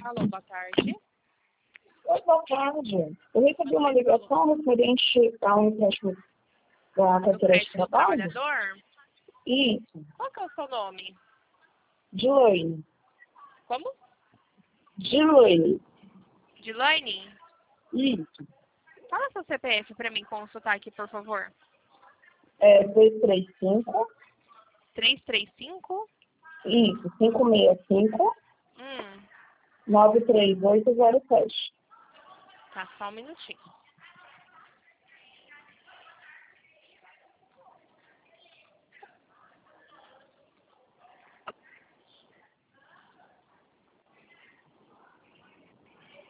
Alô, boa tarde. Oi, boa tarde. Eu recebi uma ligação referente a um empréstimo da carteira de trabalho. Trabalhador? Isso, Qual que é o seu nome? Dilaine. Como? Dilaine. Dilaine? Isso. Fala seu CPF para mim consultar aqui, por favor. É 235. 335? Isso, 565 Hum, 93807. tá, só um minutinho.